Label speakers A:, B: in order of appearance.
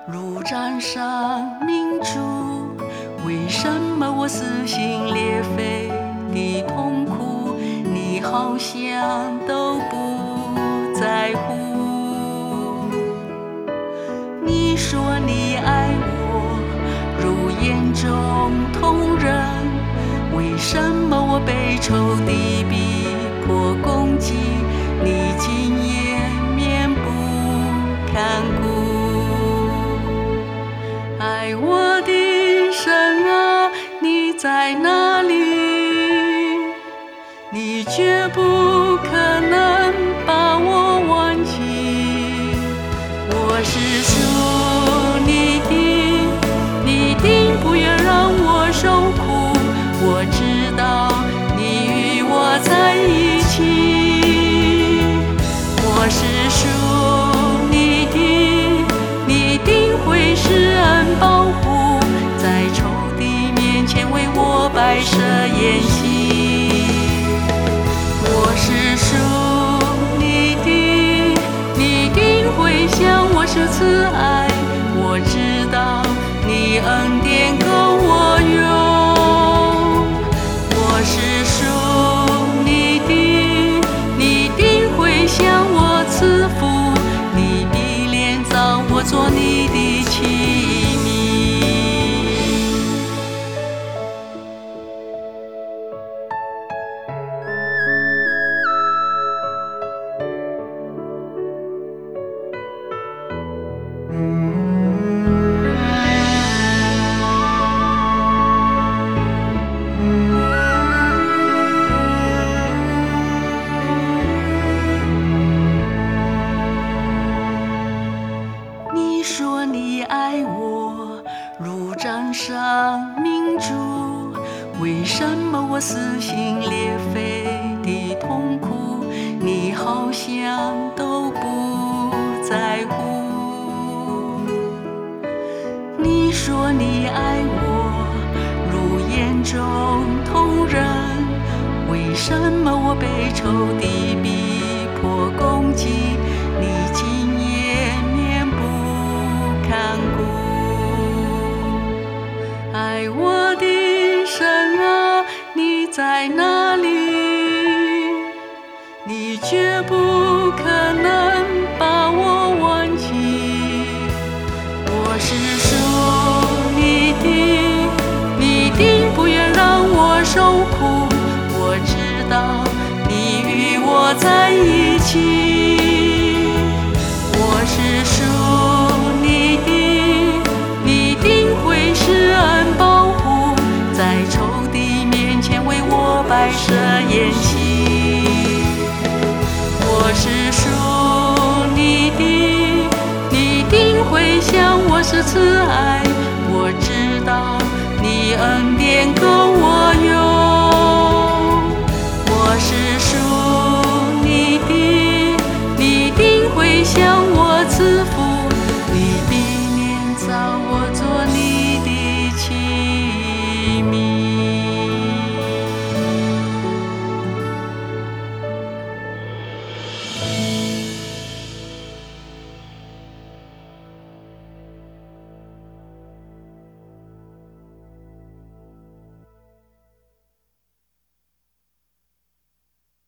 A: 如掌上明珠，为什么我撕心裂肺的痛苦，你好像都不在乎？你说你爱我，如眼中瞳人，为什么我被仇敌逼迫攻击，你竟也面不看顾？爱我的神啊，你在哪里？你绝不可能把我忘记。我是属你的，你定不愿让我受苦。我知道你与我在一起。我是属你的，你定会施恩保护，在仇敌面前为我摆设筵席。我是属你的，你定会向我施慈爱。我知道你恩典够我用。我是属你的，你定会向我赐福，你必炼造我做你的器皿。你说你爱我，如掌上明珠，为什么我撕心裂肺的痛苦，你好像都不在乎？你说你爱我，如眼中瞳人，为什么我被仇敌逼迫攻击，你竟也面不看顾？爱我的神啊，你在哪里？你绝不可能把我忘记。我是属你的，你定不愿让我受苦。我知道你与我在一起。我是属你的，你定会施恩保护，在仇敌面前为我摆设筵席。我是属你的，你定会向我施慈爱。我知道你恩典够我用。我是属你的，你定会向